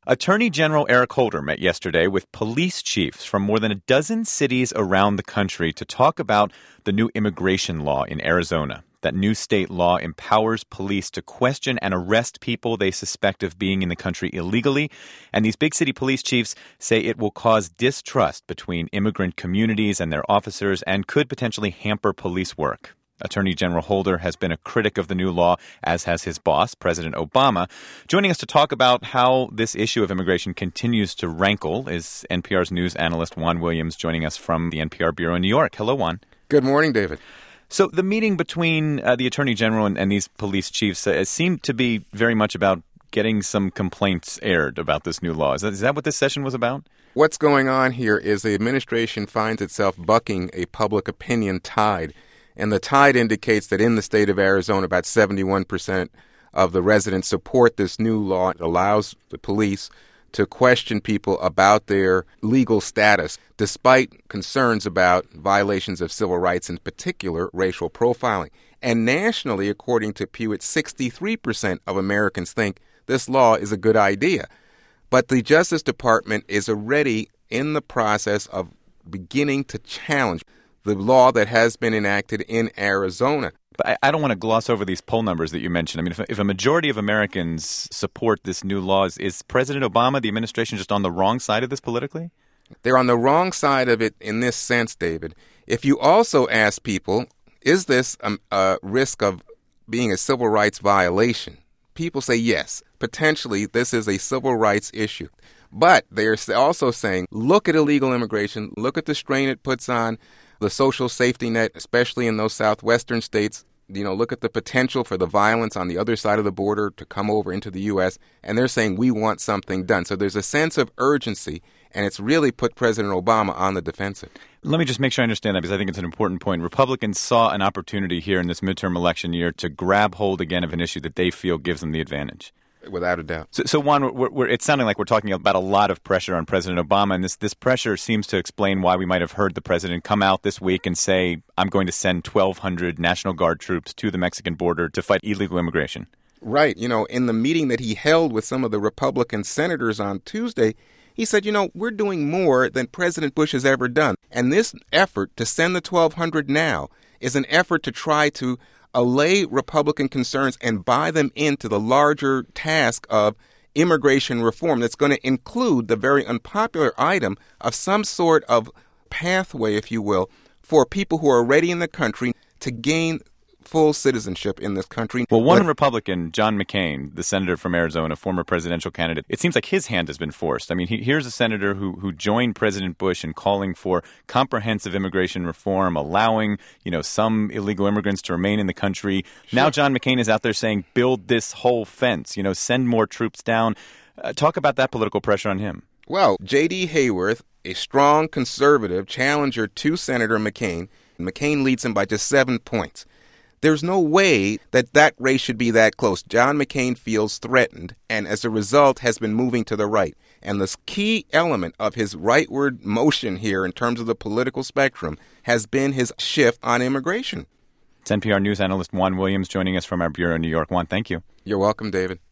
Attorney General Eric Holder met yesterday with police chiefs from more than a dozen cities around the country to talk about the new immigration law in Arizona. That new state law empowers police to question and arrest people they suspect of being in the country illegally. And these big city police chiefs say it will cause distrust between immigrant communities and their officers and could potentially hamper police work. Attorney General Holder has been a critic of the new law, as has his boss, President Obama. Joining us to talk about how this issue of immigration continues to rankle is NPR's news analyst Juan Williams, joining us from the NPR Bureau in New York. Hello, Juan. Good morning, David. So the meeting between the Attorney General and these police chiefs seemed to be very much about getting some complaints aired about this new law. Is that what this session was about? What's going on here is the administration finds itself bucking a public opinion tide. And the tide indicates that in the state of Arizona, about 71% of the residents support this new law. It allows the police to question people about their legal status, despite concerns about violations of civil rights, in particular racial profiling. And nationally, according to Pew, 63% of Americans think this law is a good idea. But the Justice Department is already in the process of beginning to challenge the law that has been enacted in Arizona. But I don't want to gloss over these poll numbers that you mentioned. I mean, if a majority of Americans support this new law, is President Obama, the administration, just on the wrong side of this politically? They're on the wrong side of it in this sense, David. If you also ask people, is this a risk of being a civil rights violation? People say yes. Potentially, this is a civil rights issue. But they're also saying, look at illegal immigration, look at the strain it puts on the social safety net, especially in those southwestern states. Look at the potential for the violence on the other side of the border to come over into the U.S., and they're saying we want something done. So there's a sense of urgency, and it's really put President Obama on the defensive. Let me just make sure I understand that, because I think it's an important point. Republicans saw an opportunity here in this midterm election year to grab hold again of an issue that they feel gives them the advantage. Without a doubt. So Juan, it's sounding like we're talking about a lot of pressure on President Obama, and this pressure seems to explain why we might have heard the president come out this week and say, I'm going to send 1,200 National Guard troops to the Mexican border to fight illegal immigration. Right. In the meeting that he held with some of the Republican senators on Tuesday, he said, we're doing more than President Bush has ever done. And this effort to send the 1,200 now is an effort to try to allay Republican concerns and buy them into the larger task of immigration reform that's going to include the very unpopular item of some sort of pathway, if you will, for people who are already in the country to gain full citizenship in this country. Well, one Republican, John McCain, the senator from Arizona, former presidential candidate, it seems like his hand has been forced. I mean, here's a senator who joined President Bush in calling for comprehensive immigration reform, allowing, some illegal immigrants to remain in the country. Sure. Now John McCain is out there saying, build this whole fence, send more troops down. Talk about that political pressure on him. Well, J.D. Hayworth, a strong conservative challenger to Senator McCain, McCain leads him by just 7 points. There's no way that race should be that close. John McCain feels threatened and as a result has been moving to the right. And the key element of his rightward motion here in terms of the political spectrum has been his shift on immigration. It's NPR news analyst Juan Williams joining us from our bureau in New York. Juan, thank you. You're welcome, David.